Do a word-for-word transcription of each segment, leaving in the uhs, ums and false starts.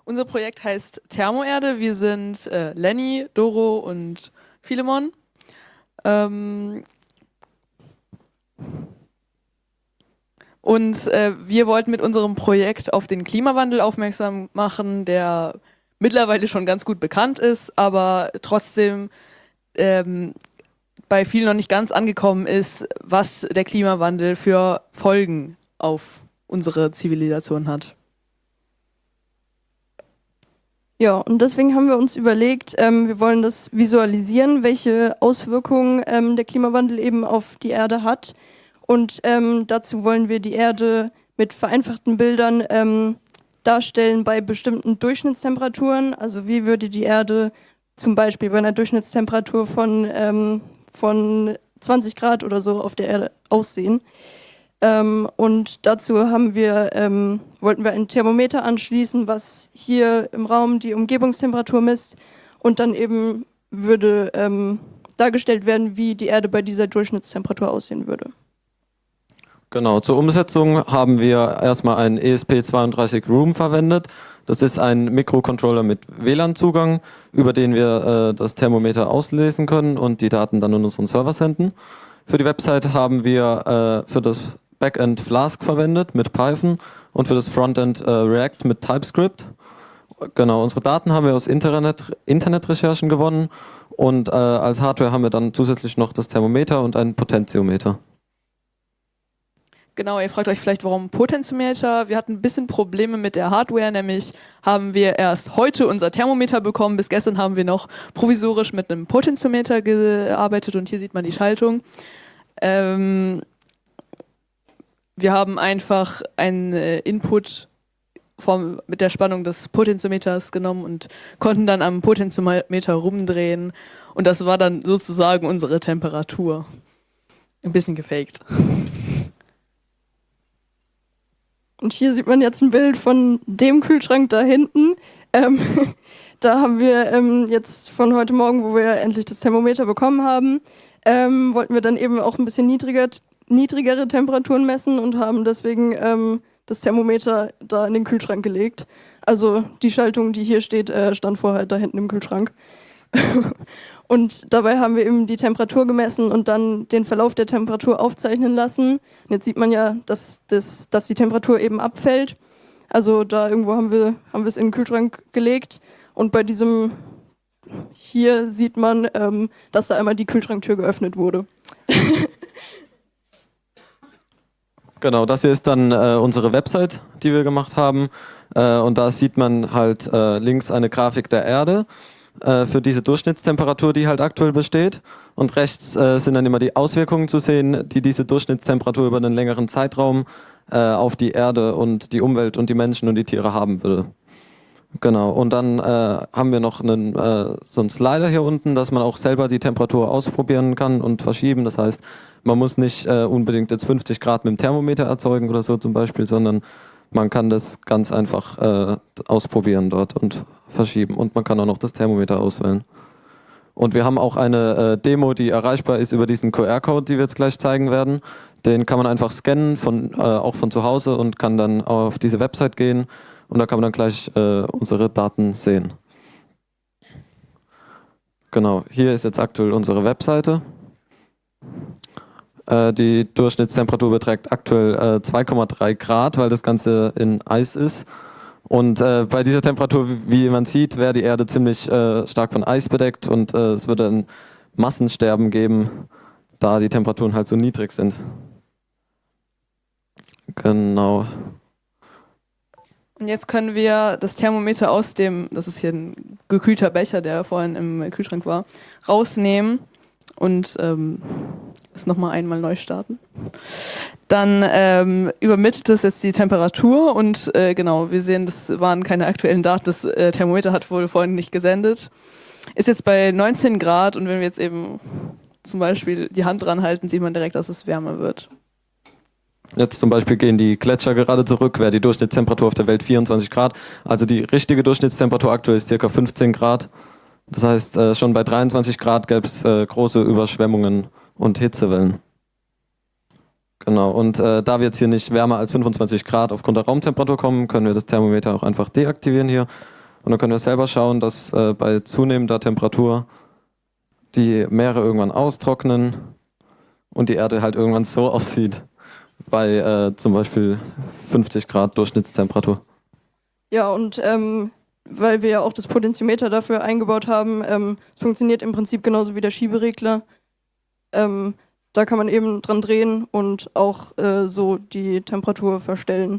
Unser Projekt heißt Thermoerde. Wir sind äh, Lenny, Doro und Philemon. Ähm und äh, wir wollten mit unserem Projekt auf den Klimawandel aufmerksam machen, der mittlerweile schon ganz gut bekannt ist, aber trotzdem ähm, bei vielen noch nicht ganz angekommen ist, was der Klimawandel für Folgen auf unsere Zivilisation hat. Ja, und deswegen haben wir uns überlegt, ähm, wir wollen das visualisieren, welche Auswirkungen ähm, der Klimawandel eben auf die Erde hat. Und ähm, dazu wollen wir die Erde mit vereinfachten Bildern ähm, darstellen bei bestimmten Durchschnittstemperaturen. Also wie würde die Erde zum Beispiel bei einer Durchschnittstemperatur von, ähm, von zwanzig Grad oder so auf der Erde aussehen. Ähm, und dazu haben wir, ähm, wollten wir ein Thermometer anschließen, was hier im Raum die Umgebungstemperatur misst, und dann eben würde ähm, dargestellt werden, wie die Erde bei dieser Durchschnittstemperatur aussehen würde. Genau, zur Umsetzung haben wir erstmal einen E S P zweiunddreißig Room verwendet. Das ist ein Mikrocontroller mit W L A N-Zugang, über den wir äh, das Thermometer auslesen können und die Daten dann in unseren Server senden. Für die Website haben wir äh, für das Backend Flask verwendet mit Python und für das Frontend äh, React mit TypeScript. Genau, unsere Daten haben wir aus Internet, Internetrecherchen gewonnen und äh, als Hardware haben wir dann zusätzlich noch das Thermometer und einen Potentiometer. Genau, ihr fragt euch vielleicht, warum Potentiometer? Wir hatten ein bisschen Probleme mit der Hardware, nämlich haben wir erst heute unser Thermometer bekommen. Bis gestern haben wir noch provisorisch mit einem Potentiometer gearbeitet und hier sieht man die Schaltung. Ähm, wir haben einfach einen äh, Input vom, mit der Spannung des Potentiometers genommen und konnten dann am Potentiometer rumdrehen und das war dann sozusagen unsere Temperatur. Ein bisschen gefaked. Und hier sieht man jetzt ein Bild von dem Kühlschrank da hinten. Ähm, da haben wir ähm, jetzt von heute Morgen, wo wir endlich das Thermometer bekommen haben, ähm, wollten wir dann eben auch ein bisschen niedriger, niedrigere Temperaturen messen und haben deswegen ähm, das Thermometer da in den Kühlschrank gelegt. Also die Schaltung, die hier steht, äh, stand vorher da hinten im Kühlschrank. Und dabei haben wir eben die Temperatur gemessen und dann den Verlauf der Temperatur aufzeichnen lassen. Und jetzt sieht man ja, dass, das, dass die Temperatur eben abfällt. Also da irgendwo haben wir, haben wir es in den Kühlschrank gelegt. Und bei diesem hier sieht man, ähm, dass da einmal die Kühlschranktür geöffnet wurde. Genau, das hier ist dann äh, unsere Website, die wir gemacht haben. Äh, und da sieht man halt äh, links eine Grafik der Erde für diese Durchschnittstemperatur, die halt aktuell besteht. Und rechts äh, sind dann immer die Auswirkungen zu sehen, die diese Durchschnittstemperatur über einen längeren Zeitraum äh, auf die Erde und die Umwelt und die Menschen und die Tiere haben würde. Genau, und dann äh, haben wir noch einen, äh, so einen Slider hier unten, dass man auch selber die Temperatur ausprobieren kann und verschieben. Das heißt, man muss nicht äh, unbedingt jetzt fünfzig Grad mit dem Thermometer erzeugen oder so zum Beispiel, sondern man kann das ganz einfach äh, ausprobieren dort und verschieben. Und man kann auch noch das Thermometer auswählen. Und wir haben auch eine äh, Demo, die erreichbar ist über diesen Q R-Code, die wir jetzt gleich zeigen werden. Den kann man einfach scannen, von, äh, auch von zu Hause, und kann dann auf diese Website gehen. Und da kann man dann gleich äh, unsere Daten sehen. Genau, hier ist jetzt aktuell unsere Webseite. Die Durchschnittstemperatur beträgt aktuell äh, zwei Komma drei Grad, weil das Ganze in Eis ist. Und äh, bei dieser Temperatur, wie man sieht, wäre die Erde ziemlich äh, stark von Eis bedeckt und äh, es würde ein Massensterben geben, da die Temperaturen halt so niedrig sind. Genau. Und jetzt können wir das Thermometer aus dem, das ist hier ein gekühlter Becher, der vorhin im Kühlschrank war, rausnehmen und ähm, es nochmal einmal neu starten. Dann ähm, übermittelt es jetzt die Temperatur und äh, genau, wir sehen, das waren keine aktuellen Daten, das äh, Thermometer hat wohl vorhin nicht gesendet. Ist jetzt bei neunzehn Grad und wenn wir jetzt eben zum Beispiel die Hand dran halten, sieht man direkt, dass es wärmer wird. Jetzt zum Beispiel gehen die Gletscher gerade zurück, wäre die Durchschnittstemperatur auf der Welt vierundzwanzig Grad. Also die richtige Durchschnittstemperatur aktuell ist ca. fünfzehn Grad. Das heißt, äh, schon bei dreiundzwanzig Grad gäbe es äh, große Überschwemmungen und Hitzewellen. Genau, und äh, da wir jetzt hier nicht wärmer als fünfundzwanzig Grad aufgrund der Raumtemperatur kommen, können wir das Thermometer auch einfach deaktivieren hier. Und dann können wir selber schauen, dass äh, bei zunehmender Temperatur die Meere irgendwann austrocknen und die Erde halt irgendwann so aussieht, bei äh, zum Beispiel fünfzig Grad Durchschnittstemperatur. Ja, und ähm, weil wir ja auch das Potentiometer dafür eingebaut haben, ähm, es funktioniert im Prinzip genauso wie der Schieberegler. Ähm, da kann man eben dran drehen und auch äh, so die Temperatur verstellen.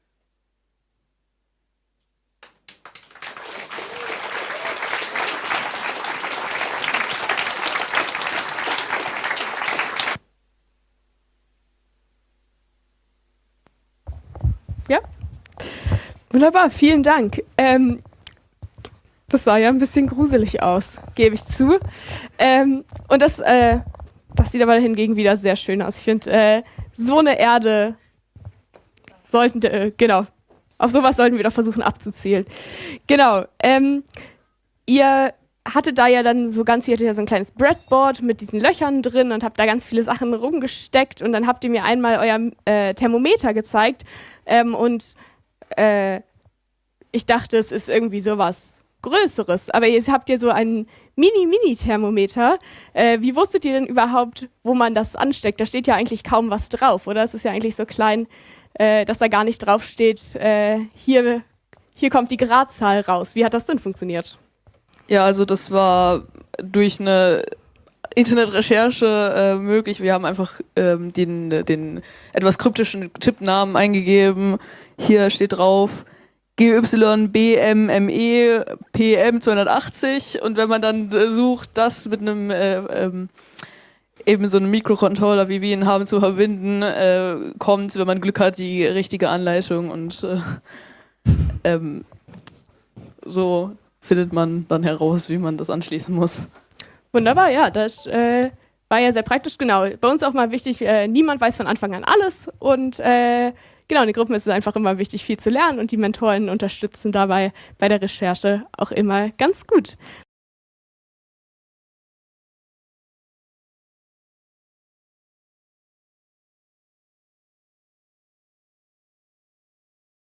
Ja, wunderbar, vielen Dank. Ähm, das sah ja ein bisschen gruselig aus, gebe ich zu. Ähm, und das, äh, das sieht aber hingegen wieder sehr schön aus. Ich finde, äh, so eine Erde sollten, äh, genau, auf sowas sollten wir doch versuchen abzuzielen. Genau, ähm, ihr hattet da ja dann so ganz viel, hattet ja so ein kleines Breadboard mit diesen Löchern drin und habt da ganz viele Sachen rumgesteckt und dann habt ihr mir einmal euer äh, Thermometer gezeigt ähm, und äh, ich dachte, es ist irgendwie sowas Größeres, aber jetzt habt ihr so ein Mini-Mini-Thermometer. Äh, wie wusstet ihr denn überhaupt, wo man das ansteckt? Da steht ja eigentlich kaum was drauf, oder? Es ist ja eigentlich so klein, äh, dass da gar nicht drauf steht, äh, hier, hier kommt die Gradzahl raus. Wie hat das denn funktioniert? Ja, also das war durch eine Internetrecherche äh, möglich. Wir haben einfach ähm, den, den etwas kryptischen Tippnamen eingegeben. Hier steht drauf G Y B M M E P M zweihundertachtzig und wenn man dann äh, sucht, das mit einem äh, ähm, eben so einem Mikrocontroller, wie wir ihn haben, zu verbinden, äh, kommt, wenn man Glück hat, die richtige Anleitung und äh, ähm, so findet man dann heraus, wie man das anschließen muss. Wunderbar, ja, das äh, war ja sehr praktisch, genau. Bei uns auch mal wichtig, äh, niemand weiß von Anfang an alles und äh, genau, in den Gruppen ist es einfach immer wichtig, viel zu lernen und die Mentoren unterstützen dabei bei der Recherche auch immer ganz gut.